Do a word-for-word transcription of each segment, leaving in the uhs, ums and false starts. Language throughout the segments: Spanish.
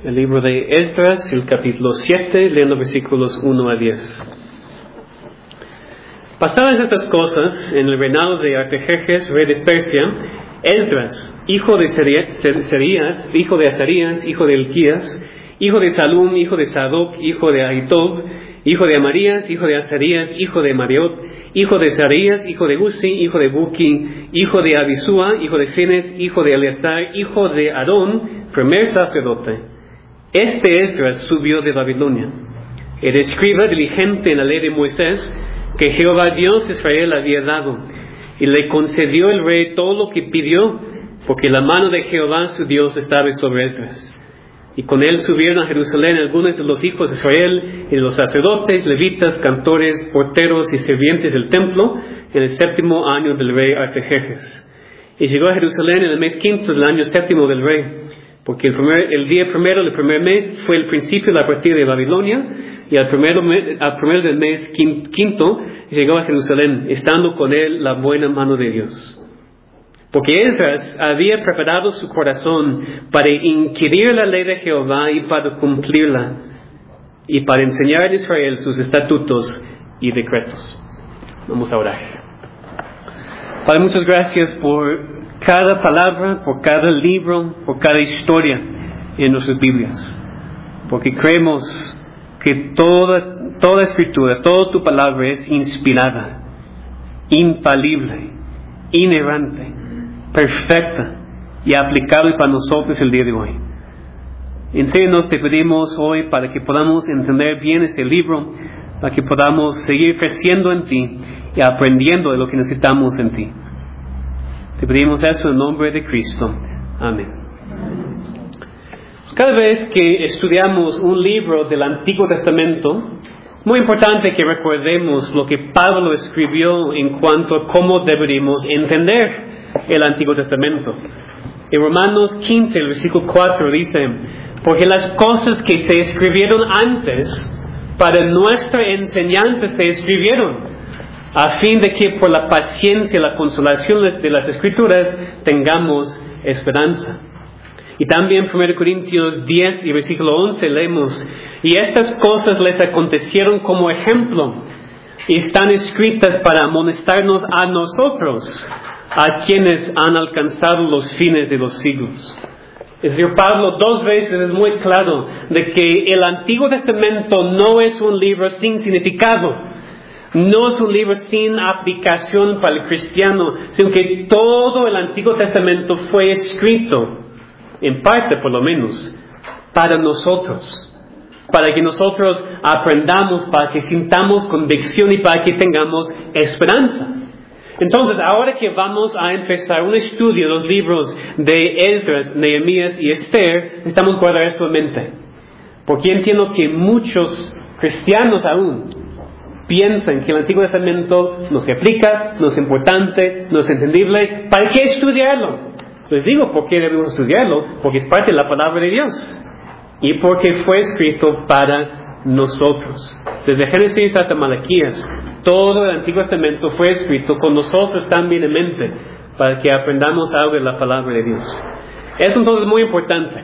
El libro de Esdras, el capítulo siete, leyendo versículos uno a diez. Pasadas estas cosas, en el reinado de Artajerjes, rey de Persia, Esdras, hijo de Serías, hijo de Azarías, hijo de Elquías, hijo de Salum, hijo de Sadoc, hijo de Ahitob, hijo de Amarías, hijo de Azarías, hijo de Mariot, hijo de Sarías, hijo de Uzi, hijo de Buki, hijo de Abisúa, hijo de Fines, hijo de Eleazar, hijo de Adón, primer sacerdote. Este Esdras subió de Babilonia. Era escriba diligente en la ley de Moisés, que Jehová Dios de Israel había dado, y le concedió el rey todo lo que pidió, porque la mano de Jehová su Dios estaba sobre Esdras. Y con él subieron a Jerusalén algunos de los hijos de Israel, y de los sacerdotes, levitas, cantores, porteros y sirvientes del templo, en el séptimo año del rey Artajerjes. Y llegó a Jerusalén en el mes quinto del año séptimo del rey, porque el, primer, el día primero del primer mes fue el principio de la partida de Babilonia, y al primero, al primero del mes quinto llegó a Jerusalén, estando con él la buena mano de Dios. Porque Esdras había preparado su corazón para inquirir la ley de Jehová y para cumplirla, y para enseñar a Israel sus estatutos y decretos. Vamos a orar. Padre, muchas gracias por cada palabra, por cada libro, por cada historia en nuestras Biblias. Porque creemos que toda, toda escritura, toda tu palabra es inspirada, infalible, inerrante, perfecta y aplicable para nosotros el día de hoy. Enséñanos, te pedimos hoy, para que podamos entender bien este libro, para que podamos seguir creciendo en ti y aprendiendo de lo que necesitamos en ti. Te pedimos eso en nombre de Cristo. Amén. Cada vez que estudiamos un libro del Antiguo Testamento, es muy importante que recordemos lo que Pablo escribió en cuanto a cómo deberíamos entender el Antiguo Testamento. En Romanos quince, el versículo cuatro dice: porque las cosas que se escribieron antes para nuestra enseñanza se escribieron, a fin de que por la paciencia y la consolación de las Escrituras tengamos esperanza. Y también en primera Corintios diez y versículo once leemos: y estas cosas les acontecieron como ejemplo, y están escritas para amonestarnos a nosotros, a quienes han alcanzado los fines de los siglos. El señor Pablo dos veces es muy claro de que el Antiguo Testamento no es un libro sin significado, no es un libro sin aplicación para el cristiano, sino que todo el Antiguo Testamento fue escrito, en parte por lo menos, para nosotros, para que nosotros aprendamos, para que sintamos convicción y para que tengamos esperanza. Entonces, ahora que vamos a empezar un estudio de los libros de Esdras, Nehemías y Esther, necesitamos guardar esto en mente. Porque entiendo que muchos cristianos aún piensan que el Antiguo Testamento no se aplica, no es importante, no es entendible. ¿Para qué estudiarlo? Les digo por qué debemos estudiarlo, porque es parte de la palabra de Dios. Y porque fue escrito para nosotros. Desde Génesis hasta Malaquías, todo el Antiguo Testamento fue escrito con nosotros también en mente, para que aprendamos algo de la palabra de Dios. Es entonces muy importante,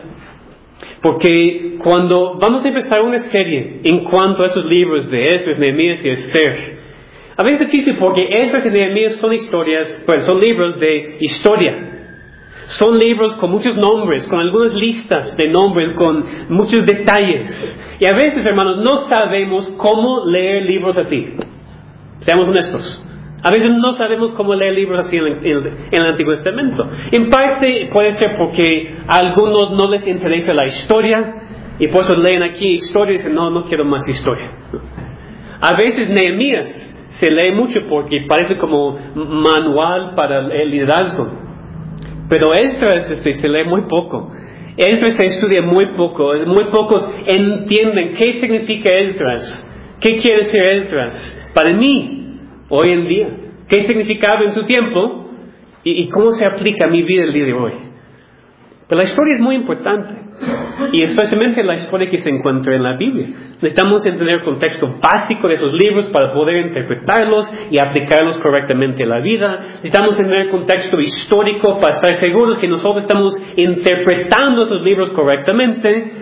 porque cuando vamos a empezar una serie en cuanto a esos libros de Esdras, Nehemías y Esther, a veces es difícil porque Esdras y Nehemías son historias, pues son libros de historia. Son libros con muchos nombres, con algunas listas de nombres, con muchos detalles. Y a veces, hermanos, no sabemos cómo leer libros así. Seamos honestos. A veces no sabemos cómo leer libros así en el, en, en el Antiguo Testamento. En parte puede ser porque a algunos no les interesa la historia y por eso leen aquí historia y dicen, no, no quiero más historia. A veces Nehemías se lee mucho porque parece como manual para el liderazgo. Pero Esdras este, se lee muy poco. Esdras se estudia muy poco. Muy pocos entienden qué significa Esdras. ¿Qué quiere decir Esdras para mí hoy en día? ¿Qué significaba en su tiempo? ¿Y, y cómo se aplica a mi vida el día de hoy? Pero la historia es muy importante. Y especialmente la historia que se encuentra en la Biblia. Necesitamos entender el contexto básico de esos libros para poder interpretarlos y aplicarlos correctamente a la vida. Necesitamos entender el contexto histórico para estar seguros que nosotros estamos interpretando esos libros correctamente.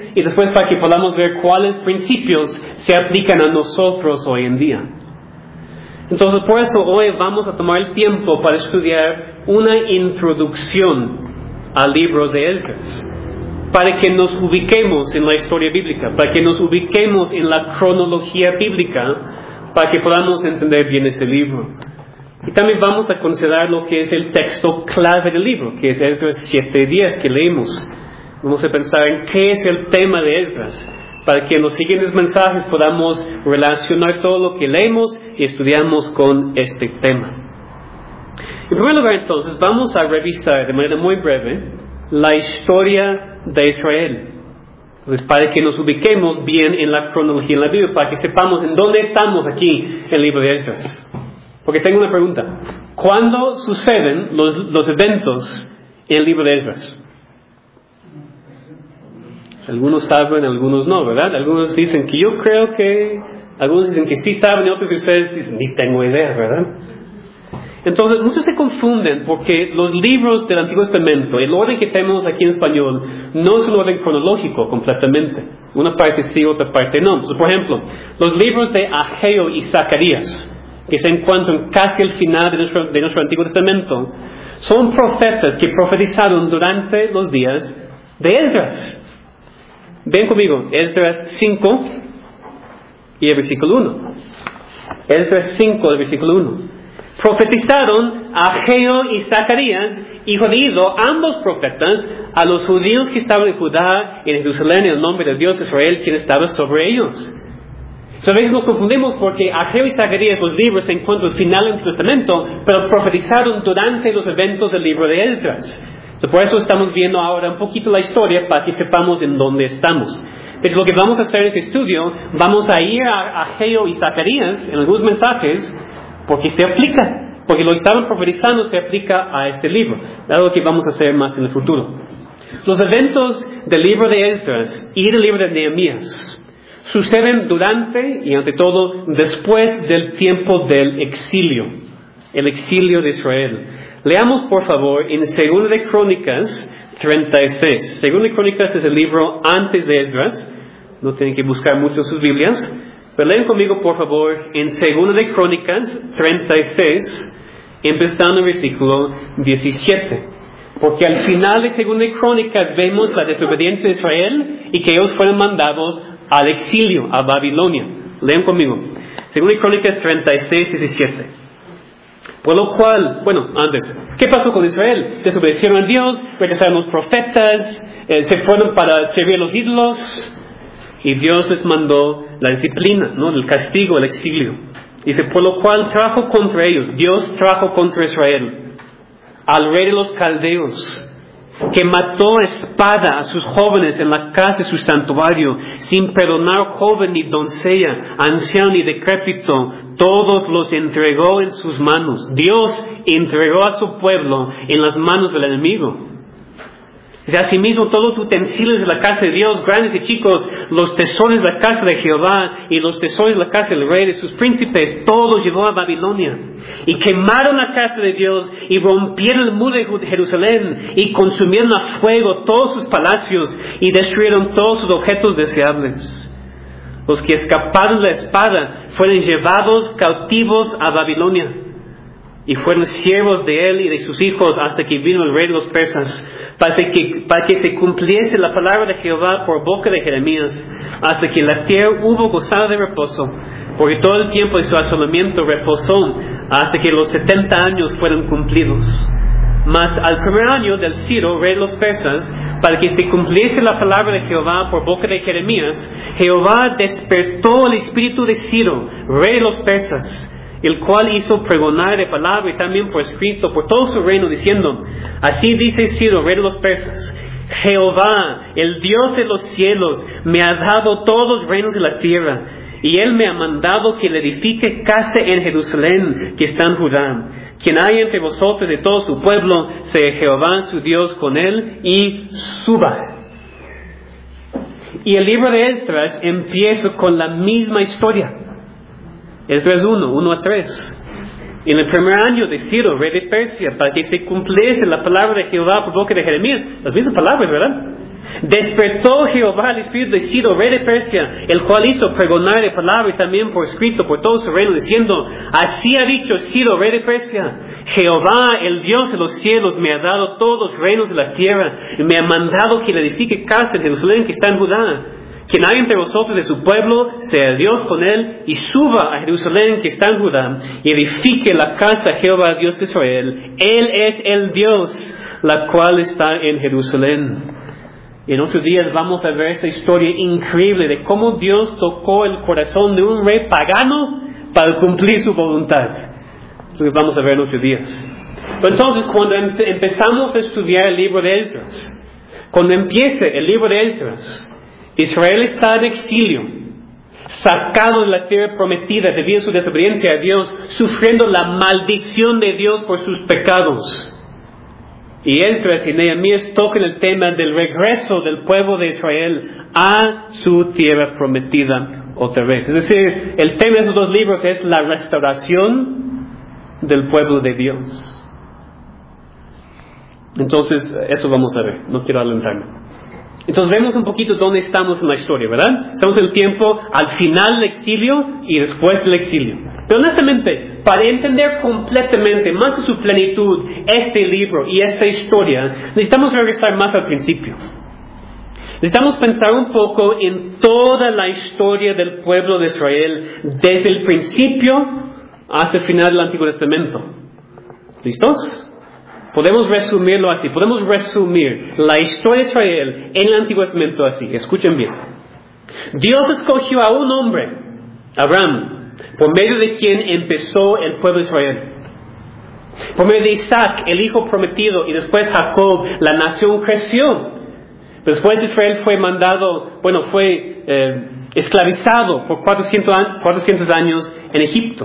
y después para que podamos ver cuáles principios se aplican a nosotros hoy en día. Entonces, por eso hoy vamos a tomar el tiempo para estudiar una introducción al libro de Esdras, para que nos ubiquemos en la historia bíblica, para que nos ubiquemos en la cronología bíblica, para que podamos entender bien ese libro. Y también vamos a considerar lo que es el texto clave del libro, que es Esdras siete diez que leímos. Vamos a pensar en qué es el tema de Esdras, para que en los siguientes mensajes podamos relacionar todo lo que leemos y estudiamos con este tema. En primer lugar, entonces, vamos a revisar de manera muy breve la historia de Israel. Entonces, para que nos ubiquemos bien en la cronología en la Biblia, para que sepamos en dónde estamos aquí en el libro de Esdras. Porque tengo una pregunta. ¿Cuándo suceden los, los eventos en el libro de Esdras? Algunos saben, algunos no, ¿verdad? Algunos dicen que yo creo que, algunos dicen que sí saben, y otros de ustedes dicen, ni tengo idea, ¿verdad? Entonces, muchos se confunden porque los libros del Antiguo Testamento, el orden que tenemos aquí en español, no es un orden cronológico completamente. Una parte sí, otra parte no. Entonces, por ejemplo, los libros de Ageo y Zacarías, que se encuentran casi al final de nuestro, de nuestro Antiguo Testamento, son profetas que profetizaron durante los días de Esdras. Ven conmigo, Esdras cinco y el versículo uno. Esdras cinco, el versículo uno. Profetizaron Ageo y Zacarías, hijo de Ido, ambos profetas, a los judíos que estaban en Judá y en Jerusalén en el nombre de Dios Israel, quien estaba sobre ellos. A veces nos confundimos porque Ageo y Zacarías, los libros, se encuentran al final del Testamento, pero profetizaron durante los eventos del libro de Esdras. Por eso estamos viendo ahora un poquito la historia para que sepamos en dónde estamos. Entonces, lo que vamos a hacer en este estudio, vamos a ir a Ageo y Zacarías en algunos mensajes, porque se aplica, porque lo que estaban profetizando se aplica a este libro, algo que vamos a hacer más en el futuro. Los eventos del libro de Esdras y del libro de Nehemías suceden durante y ante todo después del tiempo del exilio, el exilio de Israel. Leamos por favor en Segunda de Crónicas treinta y seis. Segunda de Crónicas es el libro antes de Esdras, no tienen que buscar mucho en sus Biblias, pero leen conmigo por favor en Segunda de Crónicas treinta y seis, empezando en el versículo diecisiete. Porque al final de Segunda de Crónicas vemos la desobediencia de Israel y que ellos fueron mandados al exilio, a Babilonia. Lean conmigo. Segunda de Crónicas treinta y seis, diecisiete. Por lo cual, bueno, antes, ¿qué pasó con Israel? Desobedecieron a Dios, rechazaron los profetas, eh, se fueron para servir a los ídolos, y Dios les mandó la disciplina, ¿no? El castigo, el exilio. Dice, por lo cual trajo contra ellos, Dios trajo contra Israel al rey de los caldeos, que mató a espada a sus jóvenes en la casa de su santuario, sin perdonar joven ni doncella, anciano ni decrépito, todos los entregó en sus manos. Dios entregó a su pueblo en las manos del enemigo. Y asimismo todos los utensilios de la casa de Dios, grandes y chicos, los tesoros de la casa de Jehová y los tesoros de la casa del rey de sus príncipes, todos llevó a Babilonia. Y quemaron la casa de Dios y rompieron el muro de Jerusalén y consumieron a fuego todos sus palacios y destruyeron todos sus objetos deseables. Los que escaparon de la espada fueron llevados cautivos a Babilonia y fueron siervos de él y de sus hijos hasta que vino el rey de los persas, para que, para que se cumpliese la palabra de Jehová por boca de Jeremías, hasta que la tierra hubo gozado de reposo, porque todo el tiempo de su asolamiento reposó hasta que los setenta años fueron cumplidos. Mas al primer año del Ciro, rey de los persas, para que se cumpliese la palabra de Jehová por boca de Jeremías, Jehová despertó el espíritu de Ciro, rey de los persas, el cual hizo pregonar de palabra y también por escrito por todo su reino, diciendo, así dice Ciro, rey de los persas, Jehová, el Dios de los cielos, me ha dado todos los reinos de la tierra, y él me ha mandado que le edifique casa en Jerusalén, que está en Judá. Quien hay entre vosotros de todo su pueblo, sea Jehová su Dios con él, y suba. Y el libro de Esdras empieza con la misma historia. Esdras uno, uno a tres. En el primer año de Ciro, rey de Persia, para que se cumpliese la palabra de Jehová por boca de Jeremías. Las mismas palabras, ¿verdad? Despertó Jehová el espíritu de Ciro, rey de Persia, el cual hizo pregonar de palabra y también por escrito por todo su reino, diciendo: así ha dicho Ciro, rey de Persia: Jehová, el Dios de los cielos, me ha dado todos los reinos de la tierra, y me ha mandado que le edifique casa en Jerusalén que está en Judá. Quien haya entre vosotros de su pueblo, sea Dios con él, y suba a Jerusalén que está en Judá, y edifique la casa a Jehová, Dios de Israel. Él es el Dios, la cual está en Jerusalén. Y en otros días vamos a ver esta historia increíble de cómo Dios tocó el corazón de un rey pagano para cumplir su voluntad. Lo que vamos a ver en otros días. Entonces, cuando empezamos a estudiar el libro de Esdras, cuando empiece el libro de Esdras, Israel está en exilio, sacado de la tierra prometida debido a su desobediencia a Dios, sufriendo la maldición de Dios por sus pecados. Y Esdras y Nehemías tocan el tema del regreso del pueblo de Israel a su tierra prometida otra vez. Es decir, el tema de esos dos libros es la restauración del pueblo de Dios. Entonces, eso vamos a ver, no quiero adelantarme. Entonces vemos un poquito dónde estamos en la historia, ¿verdad? Estamos en el tiempo al final del exilio y después del exilio. Pero honestamente, para entender completamente, más en su plenitud, este libro y esta historia, necesitamos regresar más al principio. Necesitamos pensar un poco en toda la historia del pueblo de Israel, desde el principio hasta el final del Antiguo Testamento. ¿Listos? Podemos resumirlo así. Podemos resumir la historia de Israel en el Antiguo Testamento así. Escuchen bien. Dios escogió a un hombre, Abraham, por medio de quien empezó el pueblo de Israel. Por medio de Isaac, el hijo prometido, y después Jacob, la nación creció. Después Israel fue mandado, bueno, fue eh, esclavizado por cuatrocientos años en Egipto.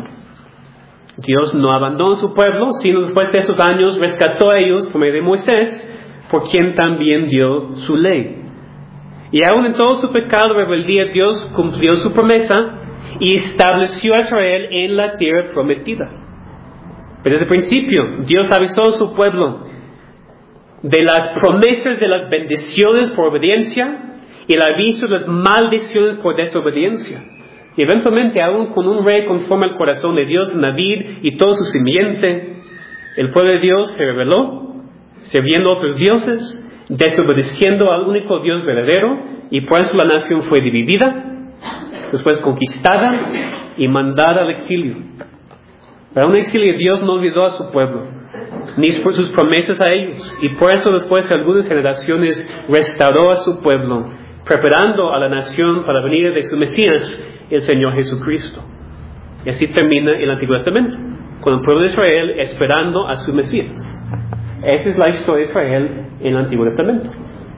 Dios no abandonó su pueblo, sino después de esos años rescató a ellos por medio de Moisés, por quien también dio su ley. Y aún en todo su pecado y rebeldía, Dios cumplió su promesa y estableció a Israel en la tierra prometida. Pero desde el principio, Dios avisó a su pueblo de las promesas de las bendiciones por obediencia y el aviso de las maldiciones por desobediencia. Y eventualmente, aún con un rey conforme al corazón de Dios, David y todo su simiente, el pueblo de Dios se rebeló, sirviendo a otros dioses, desobedeciendo al único Dios verdadero, y por eso la nación fue dividida, después conquistada y mandada al exilio. Para un exilio, Dios no olvidó a su pueblo, ni por sus promesas a ellos, y por eso después de algunas generaciones restauró a su pueblo, preparando a la nación para venir de su Mesías, el Señor Jesucristo. Y así termina el Antiguo Testamento, con el pueblo de Israel esperando a su Mesías. Esa es la historia de Israel en el Antiguo Testamento.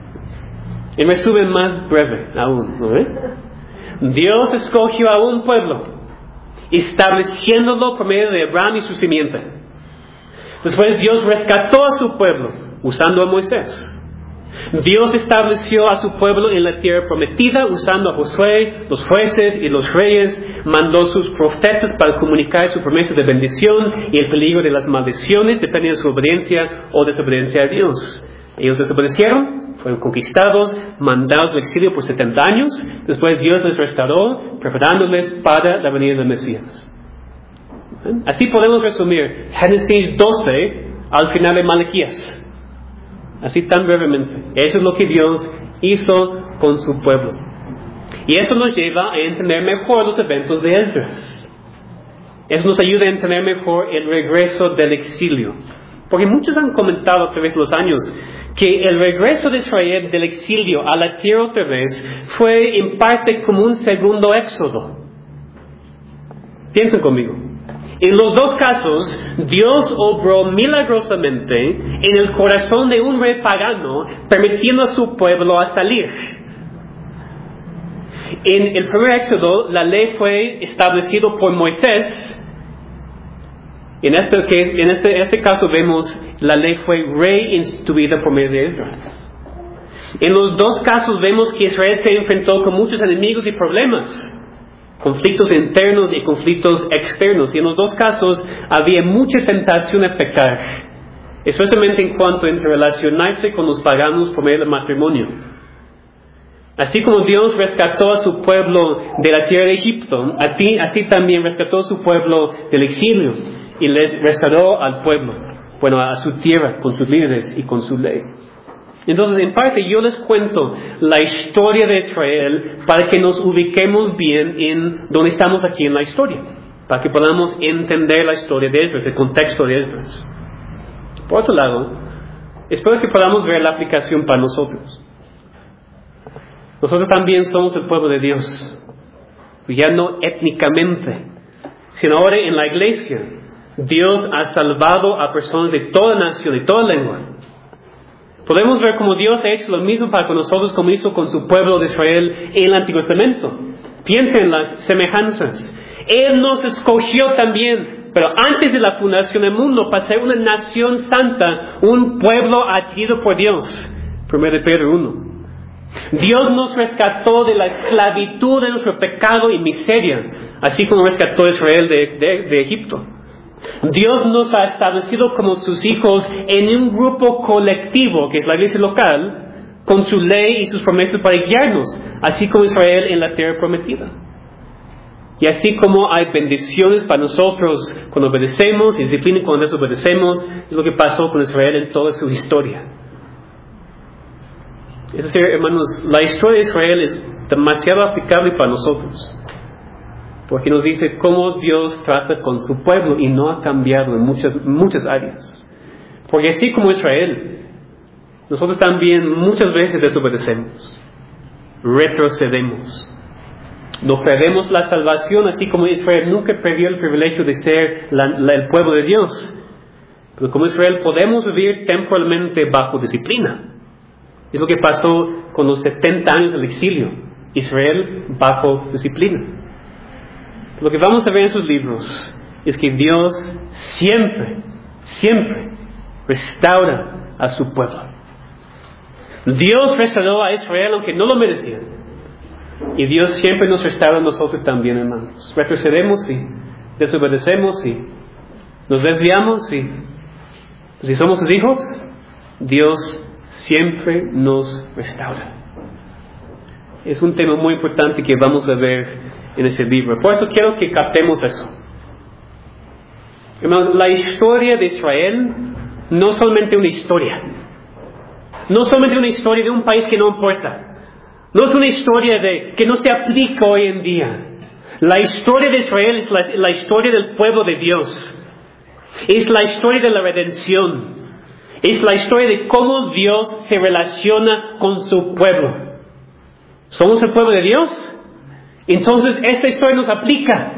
En resumen más breve aún, ¿no? ¿Eh? Dios escogió a un pueblo, estableciéndolo por medio de Abraham y su simiente. Después Dios rescató a su pueblo, usando a Moisés. Dios estableció a su pueblo en la tierra prometida usando a Josué, los jueces y los reyes. Mandó sus profetas para comunicar su promesa de bendición y el peligro de las maldiciones, dependiendo de su obediencia o desobediencia a Dios. Ellos desobedecieron, fueron conquistados, mandados al exilio por setenta años. Después Dios les restauró, preparándoles para la venida del Mesías. Así podemos resumir Génesis doce al final de Malaquías. Así tan brevemente. Eso es lo que Dios hizo con su pueblo. Y eso nos lleva a entender mejor los eventos de Esdras. Eso nos ayuda a entender mejor el regreso del exilio. Porque muchos han comentado a través de los años que el regreso de Israel del exilio a la tierra otra vez fue en parte como un segundo éxodo. Piensen conmigo. En los dos casos, Dios obró milagrosamente en el corazón de un rey pagano, permitiendo a su pueblo a salir. En el primer éxodo, la ley fue establecida por Moisés. En este, en este, en este caso vemos, la ley fue reinstituida por medio de Esdras. En los dos casos vemos que Israel se enfrentó con muchos enemigos y problemas. Conflictos internos y conflictos externos. Y en los dos casos había mucha tentación a pecar, especialmente en cuanto a interrelacionarse con los paganos por medio del matrimonio. Así como Dios rescató a su pueblo de la tierra de Egipto, a ti, así también rescató a su pueblo del exilio y les restauró al pueblo, bueno, a su tierra con sus líderes y con su ley. Entonces, en parte, yo les cuento la historia de Israel para que nos ubiquemos bien en donde estamos aquí en la historia, para que podamos entender la historia de Esdras, el contexto de Esdras. Por otro lado, espero que podamos ver la aplicación para nosotros. Nosotros también somos el pueblo de Dios, ya no étnicamente, sino ahora en la iglesia. Dios ha salvado a personas de toda nación, de toda lengua. Podemos ver cómo Dios ha hecho lo mismo para con nosotros como hizo con su pueblo de Israel en el Antiguo Testamento. Piensen en las semejanzas. Él nos escogió también, pero antes de la fundación del mundo, para ser una nación santa, un pueblo adquirido por Dios. primero de Pedro uno. Dios nos rescató de la esclavitud de nuestro pecado y miseria, así como rescató a Israel de, de, de Egipto. Dios nos ha establecido como sus hijos en un grupo colectivo, que es la iglesia local, con su ley y sus promesas para guiarnos, así como Israel en la tierra prometida. Y así como hay bendiciones para nosotros cuando obedecemos y disciplina cuando desobedecemos, es lo que pasó con Israel en toda su historia. Es decir, hermanos, la historia de Israel es demasiado aplicable para nosotros, porque nos dice cómo Dios trata con su pueblo y no ha cambiado en muchas, muchas áreas. Porque así como Israel, nosotros también muchas veces desobedecemos, retrocedemos, no perdemos la salvación, así como Israel nunca perdió el privilegio de ser la, la, el pueblo de Dios. Pero como Israel podemos vivir temporalmente bajo disciplina. Es lo que pasó con los setenta años del exilio. Israel bajo disciplina. Lo que vamos a ver en sus libros es que Dios siempre, siempre restaura a su pueblo. Dios restauró a Israel aunque no lo merecían. Y Dios siempre nos restaura a nosotros también, hermanos. Retrocedemos, sí. Desobedecemos, sí. Nos desviamos, sí. Si somos sus hijos, Dios siempre nos restaura. Es un tema muy importante que vamos a ver en ese libro. Por eso quiero que captemos eso. Hermanos, la historia de Israel no es solamente una historia. No es solamente una historia de un país que no importa. No es una historia de, que no se aplica hoy en día. La historia de Israel es la, la historia del pueblo de Dios. Es la historia de la redención. Es la historia de cómo Dios se relaciona con su pueblo. ¿Somos el pueblo de Dios? Entonces esta historia nos aplica.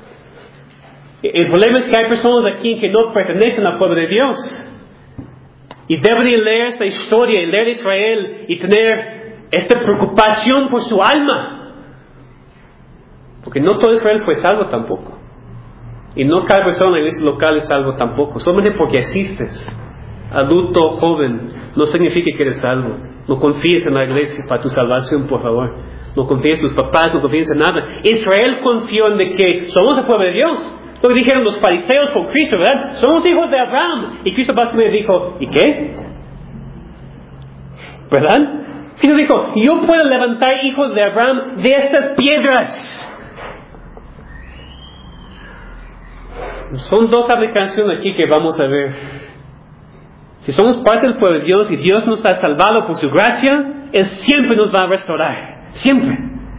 El problema es que hay personas aquí que no pertenecen al pueblo de Dios. Y deben leer esta historia y leer Israel y tener esta preocupación por su alma. Porque no todo Israel fue salvo tampoco. Y no cada persona en la iglesia local es salvo tampoco. Solamente porque asistes, adulto, joven, no significa que eres salvo. No confíes en la iglesia para tu salvación, por favor. No confíes en tus papás, no confíes en nada. Israel confió en de que somos el pueblo de Dios. Lo que dijeron los fariseos con Cristo, ¿verdad? Somos hijos de Abraham. Y Cristo básicamente dijo, ¿y qué? ¿Verdad? Cristo dijo, yo puedo levantar hijos de Abraham de estas piedras. Son dos aplicaciones aquí que vamos a ver. Si somos parte del pueblo de Dios y Dios nos ha salvado por su gracia, Él siempre nos va a restaurar. Siempre.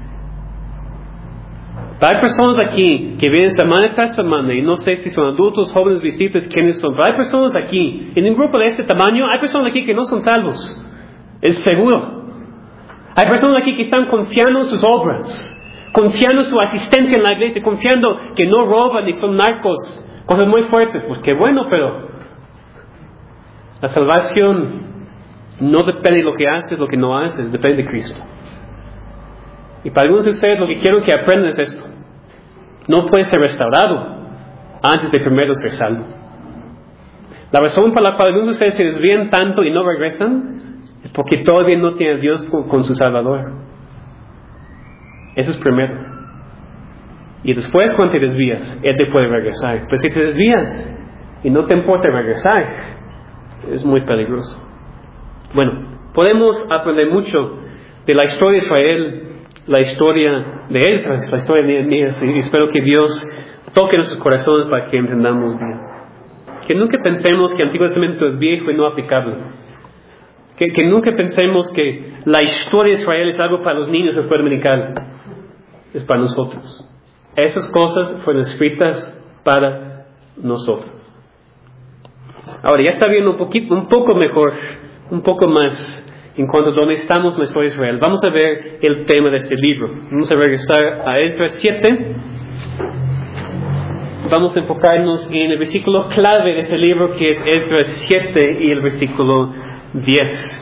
Hay personas aquí que vienen semana tras semana, y no sé si son adultos, jóvenes, visitas, quiénes son, pero hay personas aquí, en un grupo de este tamaño, hay personas aquí que no son salvos. Es seguro. Hay personas aquí que están confiando en sus obras, confiando en su asistencia en la iglesia, confiando que no roban ni son narcos, cosas muy fuertes. Pues qué bueno, pero la salvación no depende de lo que haces, lo que no haces, depende de Cristo. Y para algunos de ustedes lo que quiero que aprendan es esto. No puedes ser restaurado antes de primero ser salvo. La razón por la cual algunos de ustedes se desvían tanto y no regresan es porque todavía no tienen a Dios con, con su Salvador. Eso es primero. Y después cuando te desvías, Él te puede regresar. Pero si te desvías y no te importa regresar, es muy peligroso. Bueno, podemos aprender mucho de la historia de Israel, la historia de Esdras, la historia de Nehemías, y espero que Dios toque nuestros corazones para que entendamos bien. Que nunca pensemos que el Antiguo Testamento es viejo y no aplicable. Que, que nunca pensemos que la historia de Israel es algo para los niños de la escuela dominical. Es para nosotros. Esas cosas fueron escritas para nosotros. Ahora ya está viendo un poquito, un poco mejor, un poco más en cuanto a dónde estamos en la historia de Israel. Vamos a ver el tema de este libro. Vamos a regresar a Esdras siete. Vamos a enfocarnos en el versículo clave de ese libro, que es Esdras siete y el versículo diez.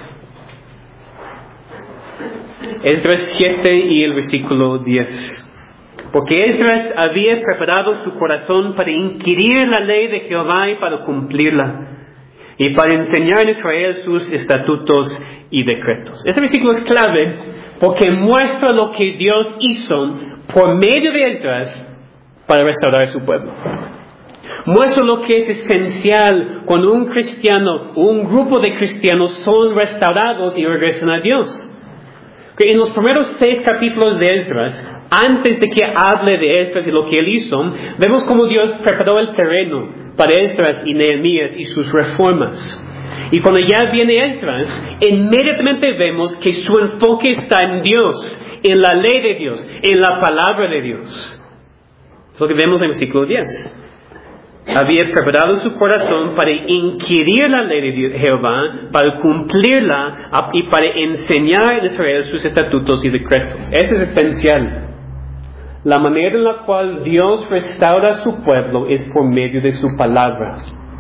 Esdras siete y el versículo diez. Porque Esdras había preparado su corazón para inquirir la ley de Jehová y para cumplirla, y para enseñar a Israel sus estatutos y decretos. Este versículo es clave porque muestra lo que Dios hizo por medio de Esdras para restaurar su pueblo. Muestra lo que es esencial cuando un cristiano o un grupo de cristianos son restaurados y regresan a Dios. Que en los primeros seis capítulos de Esdras, antes de que hable de Esdras y lo que él hizo, vemos cómo Dios preparó el terreno para Esdras y Nehemías y sus reformas. Y cuando ya viene Esdras, inmediatamente vemos que su enfoque está en Dios, en la ley de Dios, en la palabra de Dios. Es lo que vemos en el versículo diez. Había preparado su corazón para inquirir la ley de Jehová, para cumplirla y para enseñar a Israel sus estatutos y decretos. Eso es esencial. La manera en la cual Dios restaura a su pueblo es por medio de su palabra.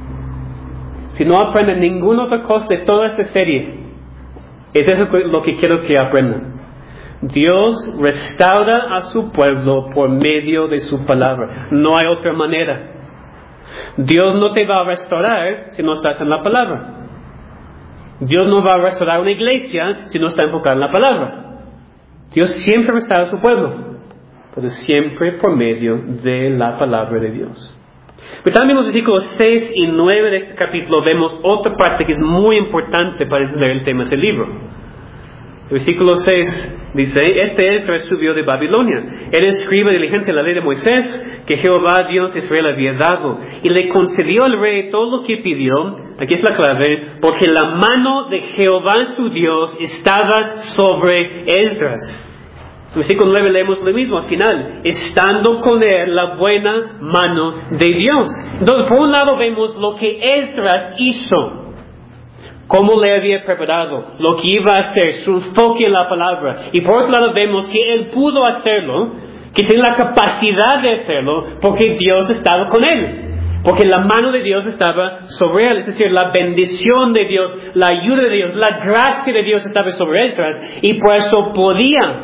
Si no aprenden ninguna otra cosa de toda esta serie, es eso lo que quiero que aprendan. Dios restaura a su pueblo por medio de su palabra. No hay otra manera. Dios no te va a restaurar si no estás en la palabra. Dios no va a restaurar una iglesia si no está enfocado en la palabra. Dios siempre restaura a su pueblo, pero siempre por medio de la palabra de Dios. Pero también en los versículos seis y nueve de este capítulo vemos otra parte que es muy importante para entender el tema de este libro. El versículo seis dice: Este Esdras subió de Babilonia. Él escribe diligente de la ley de Moisés, que Jehová Dios de Israel había dado, y le concedió al rey todo lo que pidió. Aquí es la clave: porque la mano de Jehová su Dios estaba sobre Esdras. En el versículo nueve leemos lo mismo al final: estando con él la buena mano de Dios. Entonces, por un lado vemos lo que Esdras hizo, cómo le había preparado, lo que iba a hacer, su enfoque en la palabra. Y por otro lado vemos que él pudo hacerlo, que tiene la capacidad de hacerlo, porque Dios estaba con él. Porque la mano de Dios estaba sobre él, es decir, la bendición de Dios, la ayuda de Dios, la gracia de Dios estaba sobre Esdras, y por eso podía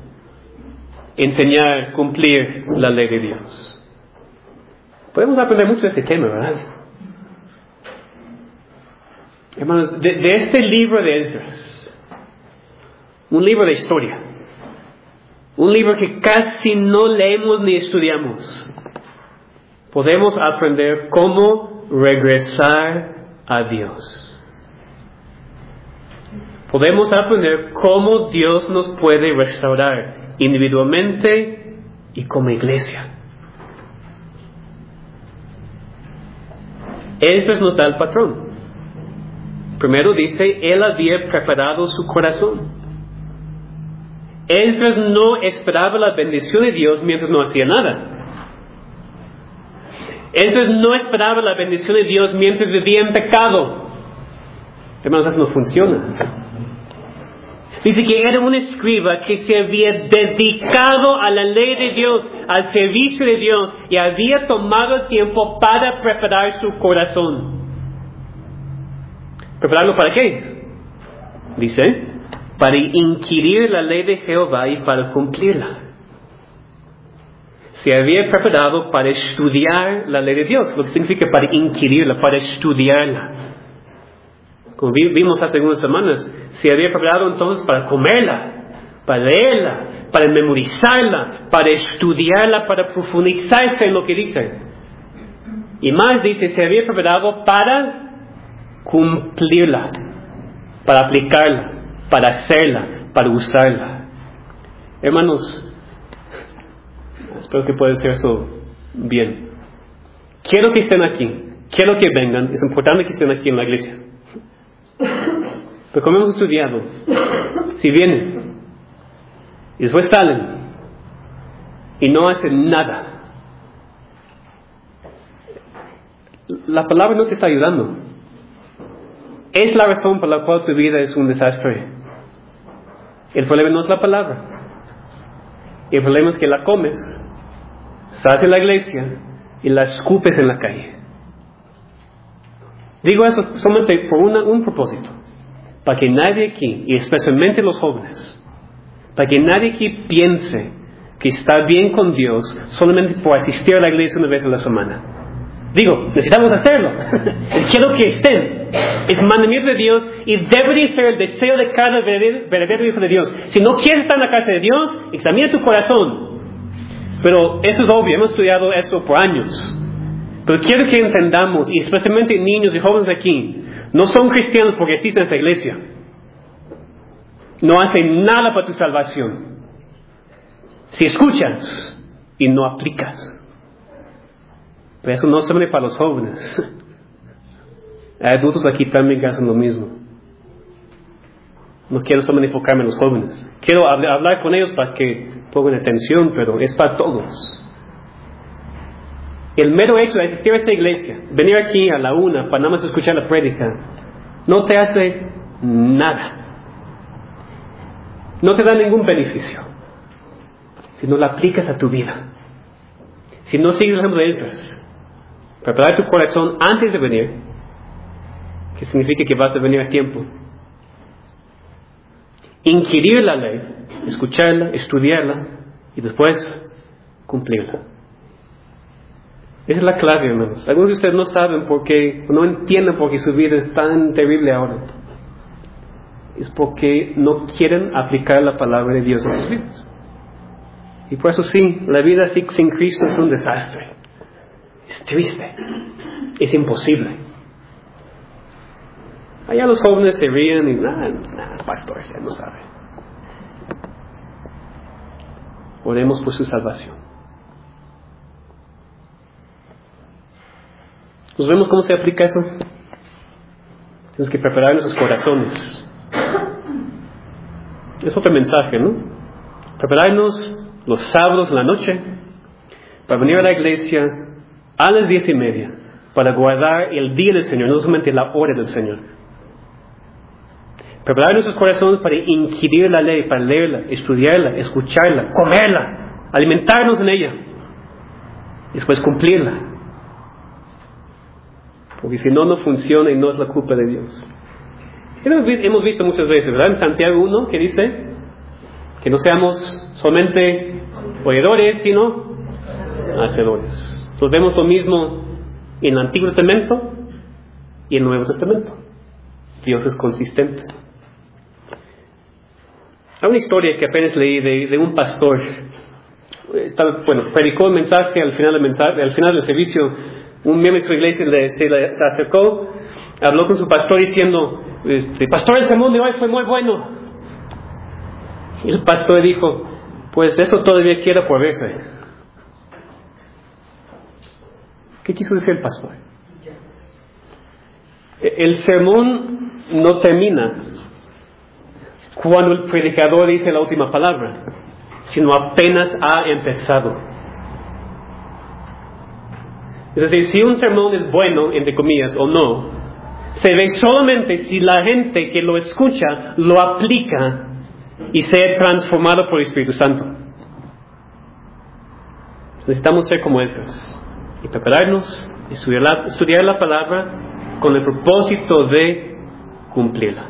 enseñar, cumplir la ley de Dios. Podemos aprender mucho de este tema, ¿verdad? Hermanos, de, de este libro de Esdras, un libro de historia, un libro que casi no leemos ni estudiamos, podemos aprender cómo regresar a Dios. Podemos aprender cómo Dios nos puede restaurar individualmente y como iglesia. Esdras nos da el patrón. Primero dice, él había preparado su corazón. Esdras no esperaba la bendición de Dios mientras no hacía nada. Esdras no esperaba la bendición de Dios mientras vivía en pecado. Hermanos, eso no funciona. Dice que era un escriba que se había dedicado a la ley de Dios, al servicio de Dios, y había tomado el tiempo para preparar su corazón. ¿Prepararlo para qué? Dice, para inquirir la ley de Jehová y para cumplirla. Se había preparado para estudiar la ley de Dios, lo que significa para inquirirla, para estudiarla. Como vimos hace algunas semanas, se había preparado entonces para comerla, para leerla, para memorizarla, para estudiarla, para profundizarse en lo que dice. Y más dice, se había preparado para cumplirla, para aplicarla, para hacerla, para usarla. Hermanos, espero que pueda hacer eso bien. Quiero que estén aquí, quiero que vengan, es importante que estén aquí en la iglesia. Pero como hemos estudiado, si vienen y después salen y no hacen nada, la palabra no te está ayudando. Es la razón por la cual tu vida es un desastre. El problema no es la palabra. El problema es que la comes, sales en la iglesia y la escupes en la calle. Digo eso solamente por una, un propósito. Para que nadie aquí, y especialmente los jóvenes, para que nadie aquí piense que está bien con Dios solamente por asistir a la iglesia una vez a la semana. Digo, necesitamos hacerlo. Quiero que estén. Es mandamiento de Dios y debería ser el deseo de cada verdadero hijo de Dios. Si no quieres estar en la casa de Dios, examina tu corazón. Pero eso es obvio, hemos estudiado eso por años. Pero quiero que entendamos, y especialmente niños y jóvenes aquí, no son cristianos porque asisten a esta iglesia. No hacen nada para tu salvación. Si escuchas y no aplicas. Pero eso no solamente para los jóvenes. Hay adultos aquí también que hacen lo mismo. No quiero solamente enfocarme en los jóvenes. Quiero hablar con ellos para que pongan atención, pero es para todos. El mero hecho de asistir a esta iglesia, venir aquí a la una para nada más escuchar la prédica, no te hace nada. No te da ningún beneficio. Si no la aplicas a tu vida. Si no sigues el ejemplo de Esdras. Preparar tu corazón antes de venir, que significa que vas a venir a tiempo. Inquirir la ley, escucharla, estudiarla y después cumplirla. Esa es la clave, hermanos. Algunos de ustedes no saben por qué, no entienden por qué su vida es tan terrible ahora. Es porque no quieren aplicar la palabra de Dios a sus vidas. Y por eso sí, la vida sin Cristo es un desastre. Es triste. Es imposible. Allá los jóvenes se ríen y nada, nah, pastor, ya no sabe. Oremos por su salvación. ¿Nos vemos cómo se aplica eso? Tenemos que preparar nuestros corazones. Es otro mensaje, ¿no? Prepararnos los sábados en la noche para venir a la iglesia a las diez y media para guardar el día del Señor, no solamente la hora del Señor. Preparar nuestros corazones para inquirir la ley, para leerla, estudiarla, escucharla, comerla, alimentarnos en ella y después cumplirla. Porque si no, no funciona y no es la culpa de Dios. Hemos visto muchas veces, ¿verdad? En Santiago uno, que dice que no seamos solamente oidores, sino hacedores. Entonces vemos lo mismo en el Antiguo Testamento y en el Nuevo Testamento. Dios es consistente. Hay una historia que apenas leí de, de un pastor. Estaba, bueno, predicó el mensaje al final del mensaje, al final del servicio. Un miembro de su iglesia le, se le se acercó, habló con su pastor diciendo, este, pastor, el sermón de hoy fue muy bueno. Y el pastor dijo, pues eso todavía queda por verse. ¿Qué quiso decir el pastor? El sermón no termina cuando el predicador dice la última palabra, sino apenas ha empezado. Es decir, si un sermón es bueno, entre comillas, o no, se ve solamente si la gente que lo escucha lo aplica y sea transformado por el Espíritu Santo. Necesitamos ser como estos y prepararnos, estudiar la, estudiar la palabra con el propósito de cumplirla.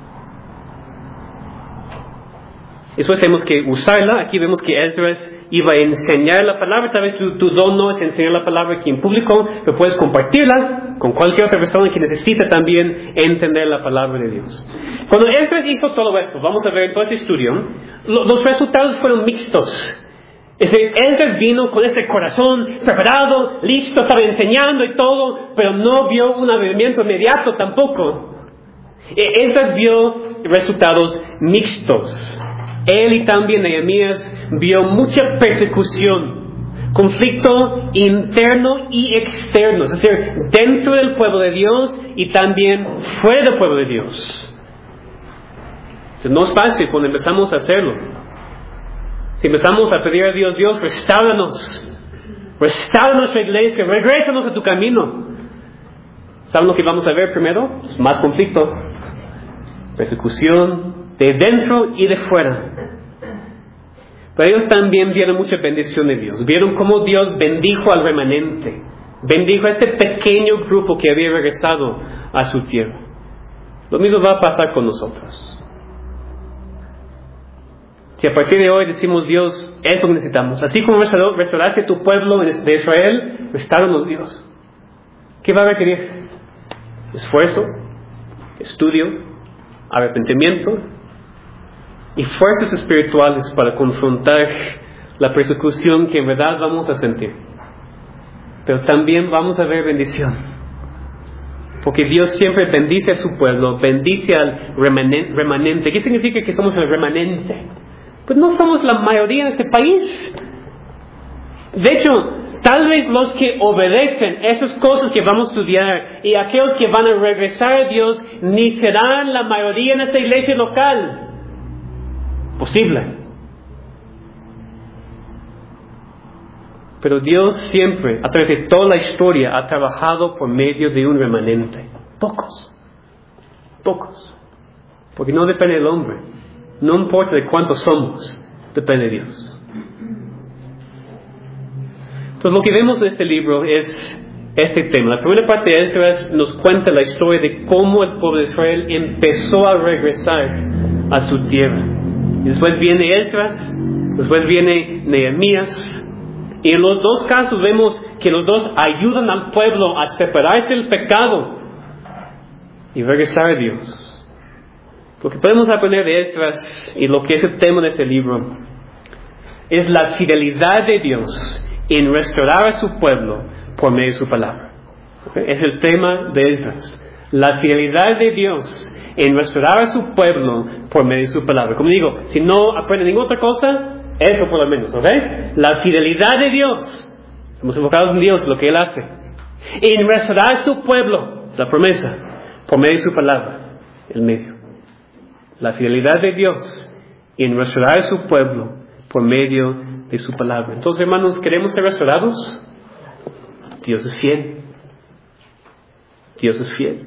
Eso tenemos que usarla. Aquí vemos que Esdras iba a enseñar la palabra. Tal vez tu, tu don no es enseñar la palabra aquí en público, pero puedes compartirla con cualquier otra persona que necesite también entender la palabra de Dios. Cuando Esdras hizo todo eso, vamos a ver en todo este estudio, lo, los resultados fueron mixtos. Es decir, Esdras vino con ese corazón preparado, listo, estaba enseñando y todo, pero no vio un avivamiento inmediato tampoco. Esdras vio resultados mixtos. Él y también Nehemías vio mucha persecución, conflicto interno y externo, es decir, dentro del pueblo de Dios y también fuera del pueblo de Dios. Entonces, no es fácil cuando empezamos a hacerlo. Si empezamos a pedir a Dios, Dios, restáuranos, restaura nuestra iglesia, regrésanos a tu camino. ¿Saben lo que vamos a ver primero? Más conflicto, persecución de dentro y de fuera. Pero ellos también vieron mucha bendición de Dios. Vieron cómo Dios bendijo al remanente, bendijo a este pequeño grupo que había regresado a su tierra. Lo mismo va a pasar con nosotros. Si a partir de hoy decimos, Dios, eso necesitamos. Así como restauraste tu pueblo de Israel, restauranos, Dios. ¿Qué va a requerir? Esfuerzo, estudio, arrepentimiento y fuerzas espirituales para confrontar la persecución que en verdad vamos a sentir. Pero también vamos a ver bendición. Porque Dios siempre bendice a su pueblo, bendice al remanente. ¿Qué significa que somos el remanente? Pues no somos la mayoría en este país. De hecho, tal vez los que obedecen esas cosas que vamos a estudiar y aquellos que van a regresar a Dios ni serán la mayoría en esta iglesia local. Posible. Pero Dios siempre, a través de toda la historia, ha trabajado por medio de un remanente. Pocos. Pocos. Porque no depende del hombre. No importa de cuántos somos, depende de Dios. Entonces lo que vemos en este libro es este tema. La primera parte de Esdras nos cuenta la historia de cómo el pueblo de Israel empezó a regresar a su tierra. Y después viene Esdras, después viene Nehemías. Y en los dos casos vemos que los dos ayudan al pueblo a separarse del pecado y regresar a Dios. Lo que podemos aprender de Esdras y lo que es el tema de ese libro es la fidelidad de Dios en restaurar a su pueblo por medio de su palabra. ¿Okay? Es el tema de Esdras. La fidelidad de Dios en restaurar a su pueblo por medio de su palabra. Como digo, si no aprende ninguna otra cosa, eso por lo menos, ¿ok? La fidelidad de Dios. Estamos enfocados en Dios, lo que Él hace. En restaurar a su pueblo, la promesa, por medio de su palabra, el medio. La fidelidad de Dios en restaurar a su pueblo por medio de su palabra. Entonces, hermanos, ¿queremos ser restaurados? Dios es fiel. Dios es fiel.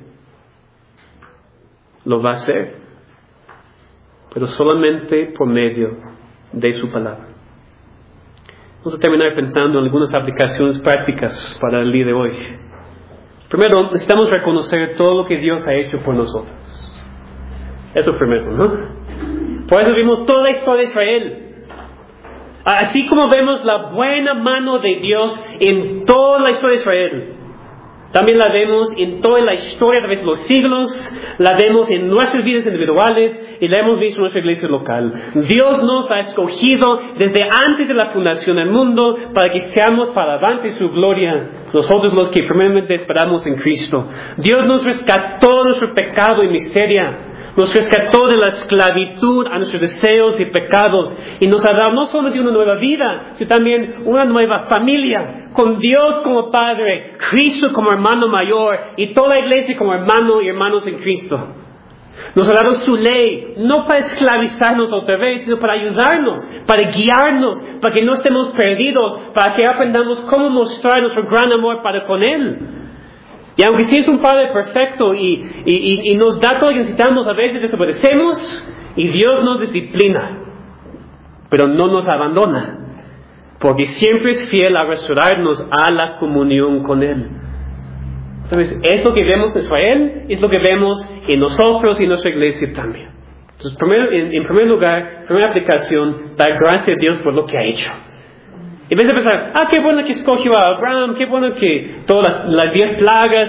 Lo va a hacer. Pero solamente por medio de su palabra. Vamos a terminar pensando en algunas aplicaciones prácticas para el día de hoy. Primero, necesitamos reconocer todo lo que Dios ha hecho por nosotros. Eso primero, ¿no? Por eso vimos toda la historia de Israel. Así como vemos la buena mano de Dios en toda la historia de Israel, también la vemos en toda la historia a través de los siglos, la vemos en nuestras vidas individuales y la hemos visto en nuestra iglesia local. Dios nos ha escogido desde antes de la fundación del mundo para que seamos para adelante su gloria, nosotros los que primeramente esperamos en Cristo. Dios nos rescató de nuestro pecado y miseria. Nos rescató de la esclavitud a nuestros deseos y pecados y nos ha dado no solamente una nueva vida, sino también una nueva familia, con Dios como Padre, Cristo como hermano mayor y toda la iglesia como hermano y hermanos en Cristo. Nos ha dado su ley, no para esclavizarnos otra vez, sino para ayudarnos, para guiarnos, para que no estemos perdidos, para que aprendamos cómo mostrar nuestro gran amor para con Él. Y aunque sí es un Padre perfecto y, y, y nos da todo lo que necesitamos, a veces desobedecemos y Dios nos disciplina, pero no nos abandona, porque siempre es fiel a restaurarnos a la comunión con Él. Entonces, eso que vemos en Israel es lo que vemos en nosotros y en nuestra iglesia también. Entonces, primero, en, en primer lugar, primera aplicación, dar gracias a Dios por lo que ha hecho. En vez de pensar, ah, qué bueno que escogió a Abraham, qué bueno que todas las, las diez plagas.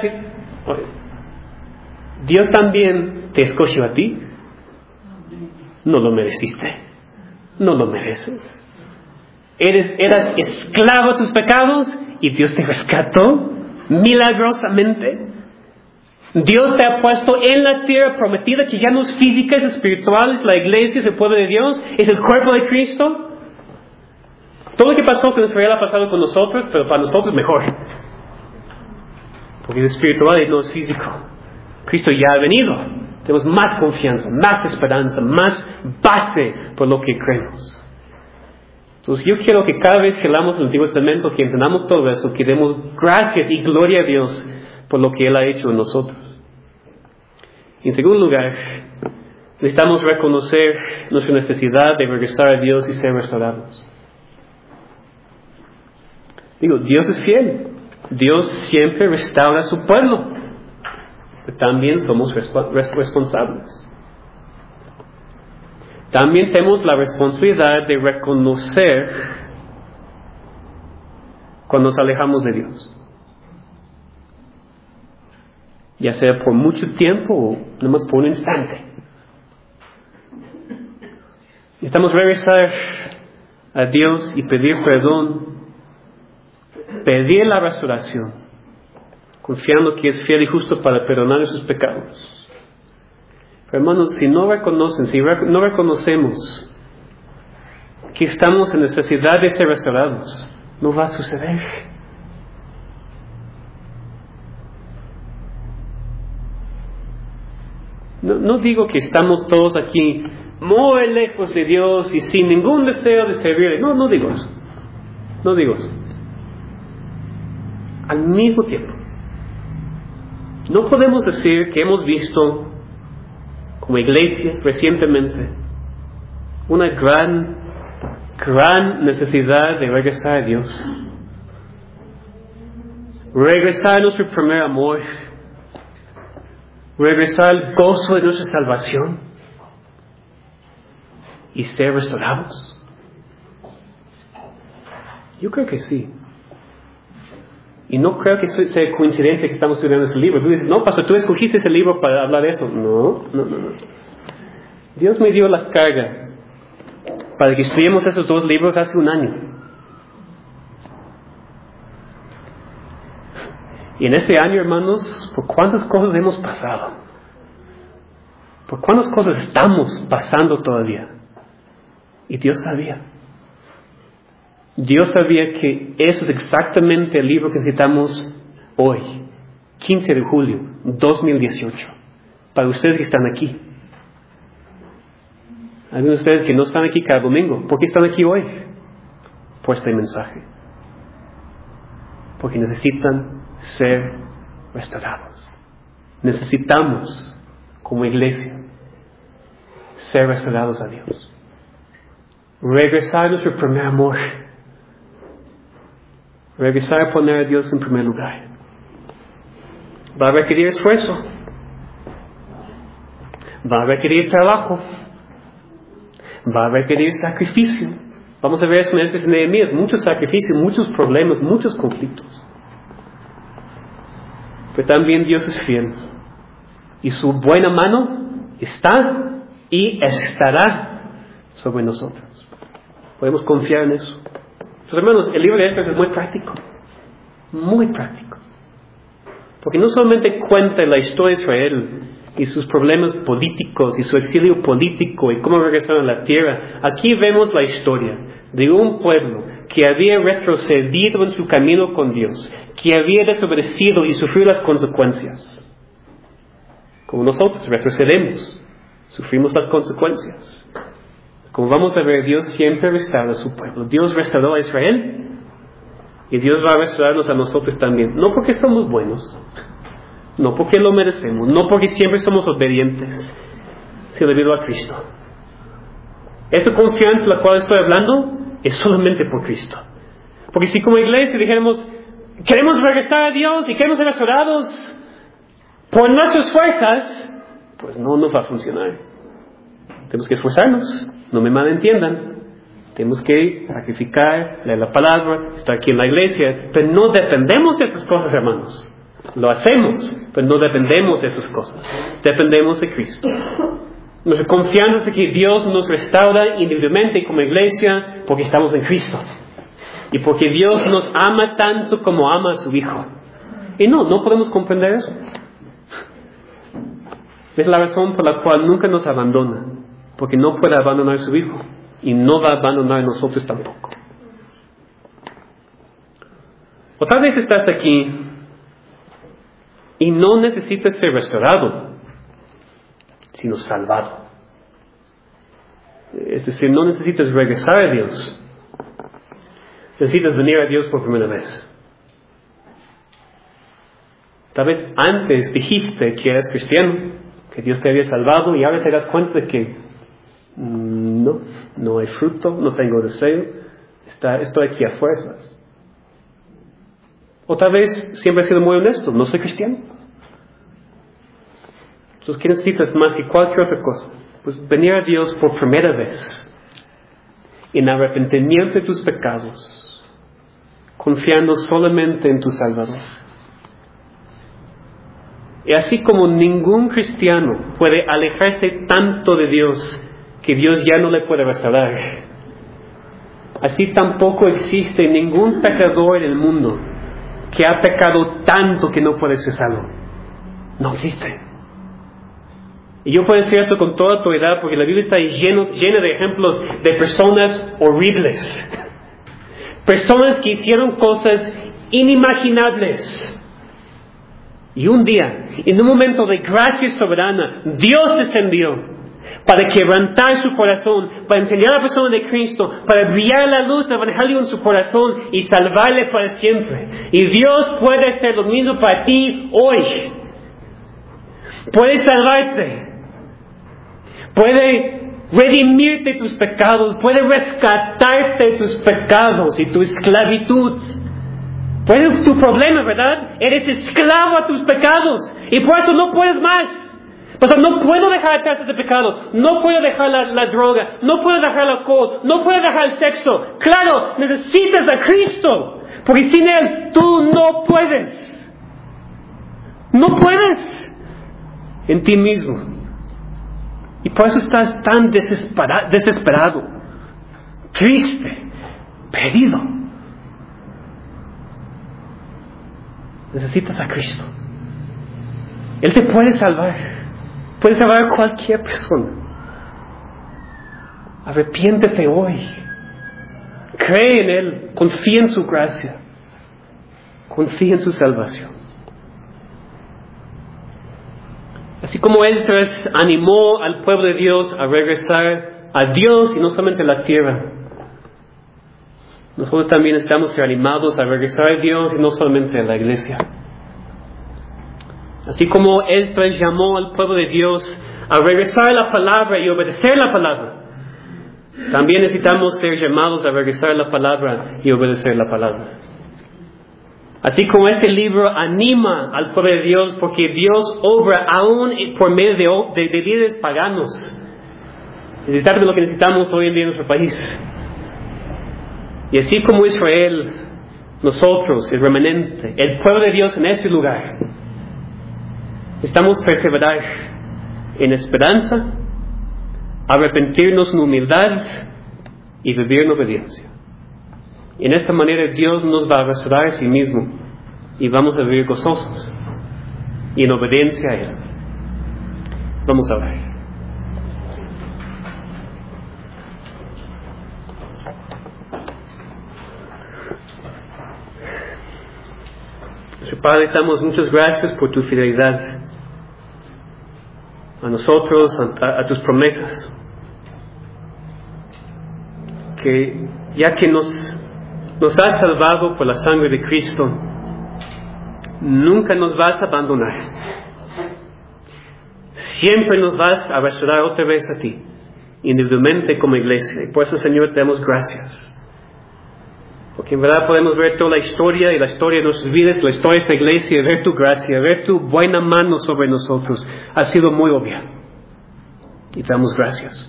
Dios también te escogió a ti. No lo mereciste. No lo mereces. Eres, eras esclavo de tus pecados y Dios te rescató milagrosamente. Dios te ha puesto en la tierra prometida, que ya no es física, es espiritual, es la iglesia, es el pueblo de Dios, es el cuerpo de Cristo. Todo lo que pasó con Israel ha pasado con nosotros, pero para nosotros mejor. Porque es espiritual y no es físico. Cristo ya ha venido. Tenemos más confianza, más esperanza, más base por lo que creemos. Entonces yo quiero que cada vez que leamos el Antiguo Testamento, que entendamos todo eso, que demos gracias y gloria a Dios por lo que Él ha hecho en nosotros. En segundo lugar, necesitamos reconocer nuestra necesidad de regresar a Dios y ser restaurados. Digo, Dios es fiel. Dios siempre restaura a su pueblo. Pero también somos resp- responsables. También tenemos la responsabilidad de reconocer cuando nos alejamos de Dios. Ya sea por mucho tiempo o nomás por un instante. Necesitamos regresar a Dios y pedir perdón, pedir la restauración, confiando que es fiel y justo para perdonar nuestros pecados. Pero hermanos, si no reconocen, si rec- no reconocemos que estamos en necesidad de ser restaurados, no va a suceder. No, no digo que estamos todos aquí muy lejos de Dios y sin ningún deseo de servirle. No, no digo eso. No digo eso. Al mismo tiempo, no podemos decir que hemos visto como iglesia recientemente una gran, gran necesidad de regresar a Dios. Regresar a nuestro primer amor. Regresar al gozo de nuestra salvación y ser restaurados. Yo creo que sí. Y no creo que sea coincidente que estamos estudiando ese libro. Tú dices, no, pastor, tú escogiste ese libro para hablar de eso. No, no, no, no. Dios me dio la carga para que estudiemos esos dos libros hace un año. Y en este año, hermanos, ¿por cuántas cosas hemos pasado? ¿Por cuántas cosas estamos pasando todavía? Y Dios sabía. Dios sabía que eso es exactamente el libro que necesitamos hoy, quince de julio dos mil dieciocho, para ustedes que están aquí. Algunos de ustedes que no están aquí cada domingo, ¿por qué están aquí hoy? Por este mensaje. Porque necesitan ser restaurados. Necesitamos, como iglesia, ser restaurados a Dios. Regresar a nuestro primer amor. Regresar a poner a Dios en primer lugar. Va a requerir esfuerzo. Va a requerir trabajo. Va a requerir sacrificio. Vamos a ver eso en este Nehemías. Muchos sacrificios, muchos problemas, muchos conflictos. Pero también Dios es fiel. Y su buena mano está y estará sobre nosotros. Podemos confiar en eso. Entonces, hermanos, el libro de Esdras es muy práctico. Muy práctico. Porque no solamente cuenta la historia de Israel y sus problemas políticos y su exilio político y cómo regresaron a la tierra. Aquí vemos la historia de un pueblo que había retrocedido en su camino con Dios, que había desobedecido y sufrido las consecuencias. Como nosotros retrocedemos, sufrimos las consecuencias. Como vamos a ver, Dios siempre restaura a su pueblo. Dios restauró a Israel y Dios va a restaurarnos a nosotros también. No porque somos buenos, no porque lo merecemos, no porque siempre somos obedientes, sino debido a Cristo. Esa confianza de la cual estoy hablando es solamente por Cristo. Porque si como iglesia dijéramos, queremos regresar a Dios y queremos ser restaurados por nuestras fuerzas, pues no nos va a funcionar. Tenemos que esforzarnos, no me malentiendan. Tenemos que sacrificar, leer la palabra, estar aquí en la iglesia, pero no dependemos de esas cosas, hermanos. Lo hacemos, pero no dependemos de esas cosas. Dependemos de Cristo. Nuestra confianza es que Dios nos restaura individualmente y como iglesia porque estamos en Cristo. Y porque Dios nos ama tanto como ama a su Hijo. Y no, no podemos comprender eso. Es la razón por la cual nunca nos abandona, porque no puede abandonar a su Hijo y no va a abandonar a nosotros tampoco. O tal vez estás aquí y no necesitas ser restaurado, sino salvado. Es decir, no necesitas regresar a Dios. Necesitas venir a Dios por primera vez. Tal vez antes dijiste que eras cristiano, que Dios te había salvado, y ahora te das cuenta de que mmm, no, no hay fruto, no tengo deseo, está, estoy aquí a fuerzas. O tal vez siempre has sido muy honesto, no soy cristiano. Entonces, ¿qué necesitas más que cualquier otra cosa? Pues venir a Dios por primera vez, en arrepentimiento de tus pecados, confiando solamente en tu Salvador. Y así como ningún cristiano puede alejarse tanto de Dios que Dios ya no le puede restaurar, así tampoco existe ningún pecador en el mundo que ha pecado tanto que no puede ser salvo. No existe. Y yo puedo decir eso con toda autoridad porque la Biblia está lleno, llena de ejemplos de personas horribles. Personas que hicieron cosas inimaginables. Y un día, en un momento de gracia soberana, Dios descendió para quebrantar su corazón, para enseñar a la persona de Cristo, para brillar la luz del Evangelio en su corazón y salvarle para siempre. Y Dios puede hacer lo mismo para ti hoy. Puede salvarte. Puede redimirte tus pecados. Puede rescatarte de tus pecados y tu esclavitud. Pues tu problema, ¿verdad? Eres esclavo a tus pecados y por eso no puedes más. O sea, no puedo dejar atrás este pecado, no puedo dejar la, la droga, no puedo dejar el alcohol, no puedo dejar el sexo. Claro, necesitas a Cristo, porque sin Él tú no puedes. No puedes en ti mismo. Y por eso estás tan desespera, desesperado, triste, perdido. Necesitas a Cristo. Él te puede salvar. Puede salvar a cualquier persona. Arrepiéntete hoy. Cree en Él. Confía en su gracia. Confía en su salvación. Así como Esdras animó al pueblo de Dios a regresar a Dios y no solamente a la tierra, nosotros también estamos animados a regresar a Dios y no solamente a la iglesia. Así como Esdras llamó al pueblo de Dios a regresar a la palabra y obedecer la palabra, también necesitamos ser llamados a regresar a la palabra y obedecer la palabra. Así como este libro anima al pueblo de Dios porque Dios obra aún por medio de, de, de líderes paganos. Necesitamos lo que necesitamos hoy en día en nuestro país. Y así como Israel, nosotros, el remanente, el pueblo de Dios en ese lugar, necesitamos perseverar en esperanza, arrepentirnos en humildad y vivir en obediencia. Y en esta manera Dios nos va a restaurar a sí mismo y vamos a vivir gozosos y en obediencia a Él. Vamos a orar. Nuestro Padre, damos muchas gracias por tu fidelidad a nosotros, a, a tus promesas. Que ya que nos, nos has salvado por la sangre de Cristo, nunca nos vas a abandonar. Siempre nos vas a restaurar otra vez a ti, individualmente como iglesia. Y por eso, Señor, te damos gracias. Porque en verdad podemos ver toda la historia y la historia de nuestras vidas, la historia de esta iglesia, ver tu gracia, ver tu buena mano sobre nosotros. Ha sido muy obvia. Y te damos gracias.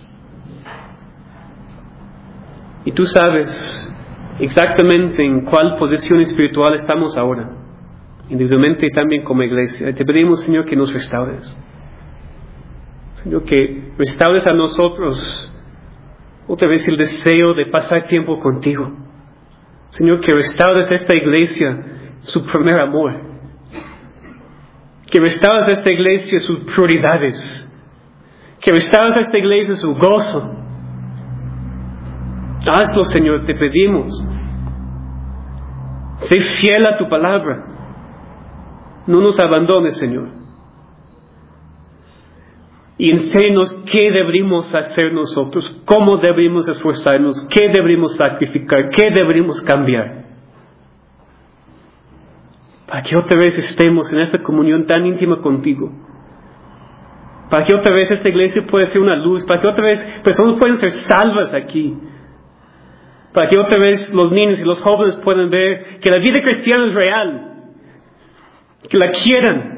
Y tú sabes exactamente en cuál posición espiritual estamos ahora, individualmente y también como iglesia. Y te pedimos, Señor, que nos restaures. Señor, que restaures a nosotros otra vez el deseo de pasar tiempo contigo. Señor, que restaures esta iglesia su primer amor. que restauras a esta iglesia sus prioridades, que restauras a esta iglesia su gozo. Hazlo, Señor, te pedimos. Sé fiel a tu palabra. No nos abandones, Señor. Y enséñanos qué deberíamos hacer nosotros, cómo deberíamos esforzarnos, qué deberíamos sacrificar, qué deberíamos cambiar. Para que otra vez estemos en esta comunión tan íntima contigo. Para que otra vez esta iglesia pueda ser una luz. Para que otra vez personas puedan ser salvas aquí. Para que otra vez los niños y los jóvenes puedan ver que la vida cristiana es real. Que la quieran.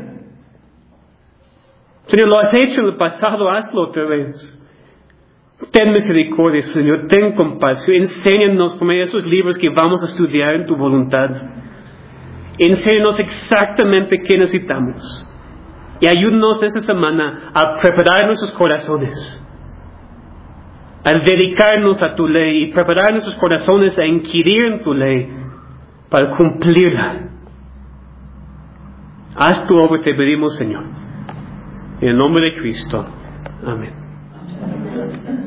Señor, lo has hecho en el pasado, hazlo otra vez. Ten misericordia, Señor, ten compasión. Enséñanos por medio de esos libros que vamos a estudiar en tu voluntad. Enséñanos exactamente qué necesitamos. Y ayúdanos esta semana a preparar nuestros corazones. A dedicarnos a tu ley y preparar nuestros corazones a inquirir en tu ley para cumplirla. Haz tu obra, te pedimos, Señor. En el nombre de Cristo. Amén.